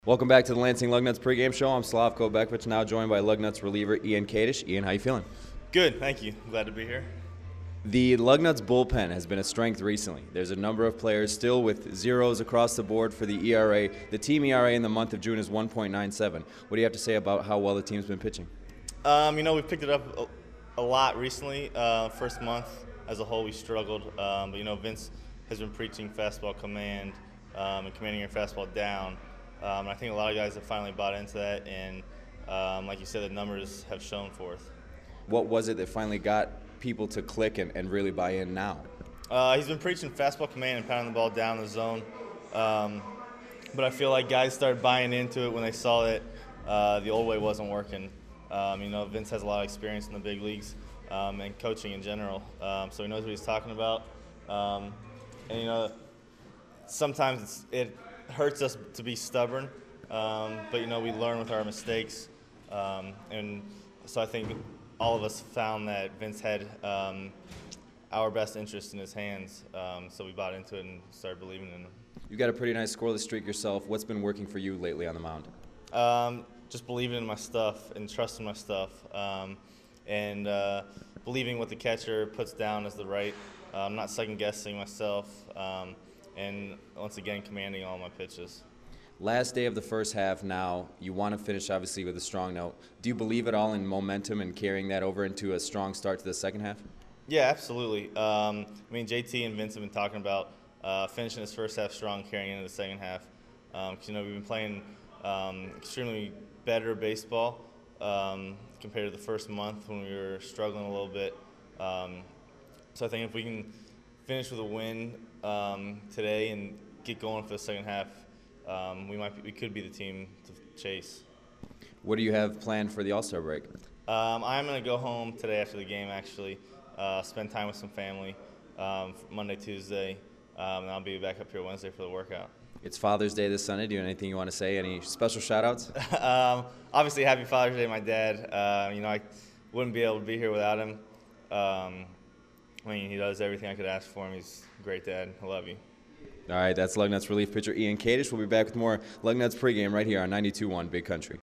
Welcome back to the Lansing Lugnuts pregame show. I'm Slavko Bekvich, now joined by Lugnuts reliever Ian Kadish. Ian, how you feeling? Good, thank you. Glad to be here. The Lugnuts bullpen has been a strength recently. There's a number of players still with zeros across the board for the ERA. The team ERA in the month of June is 1.97. What do you have to say about how well the team's been pitching? We picked it up a lot recently. First month as a whole we struggled, but Vince has been preaching fastball command and commanding your fastball down. I think a lot of guys have finally bought into that, and like you said, the numbers have shown forth. What was it that finally got people to click and really buy in now? He's been preaching fastball command and pounding the ball down the zone, but I feel like guys started buying into it when they saw that the old way wasn't working. Vince has a lot of experience in the big leagues and coaching in general, so he knows what he's talking about. Sometimes it hurts us to be stubborn, but we learn with our mistakes, and so I think all of us found that Vince had our best interest in his hands, so we bought into it and started believing in him. You got a pretty nice scoreless streak yourself. What's been working for you lately on the mound? Just believing in my stuff and trusting my stuff, and believing what the catcher puts down is the right. I'm not second guessing myself. And once again, commanding all my pitches. Last day of the first half now, you want to finish obviously with a strong note. Do you believe at all in momentum and carrying that over into a strong start to the second half? Yeah, absolutely. JT and Vince have been talking about finishing this first half strong, carrying into the second half. We've been playing extremely better baseball compared to the first month when we were struggling a little bit. So I think if we can finish with a win today and get going for the second half, we could be the team to chase. What do you have planned for the All-Star break? I'm going to go home today after the game, actually, spend time with some family Monday, Tuesday, and I'll be back up here Wednesday for the workout. It's Father's Day this Sunday. Do you have anything you want to say? Any special shout-outs? Obviously, happy Father's Day, my dad. I wouldn't be able to be here without him. He does everything I could ask for him. He's a great dad. I love you. All right, that's Lugnuts relief pitcher Ian Kadish. We'll be back with more Lugnuts pregame right here on 92.1 Big Country.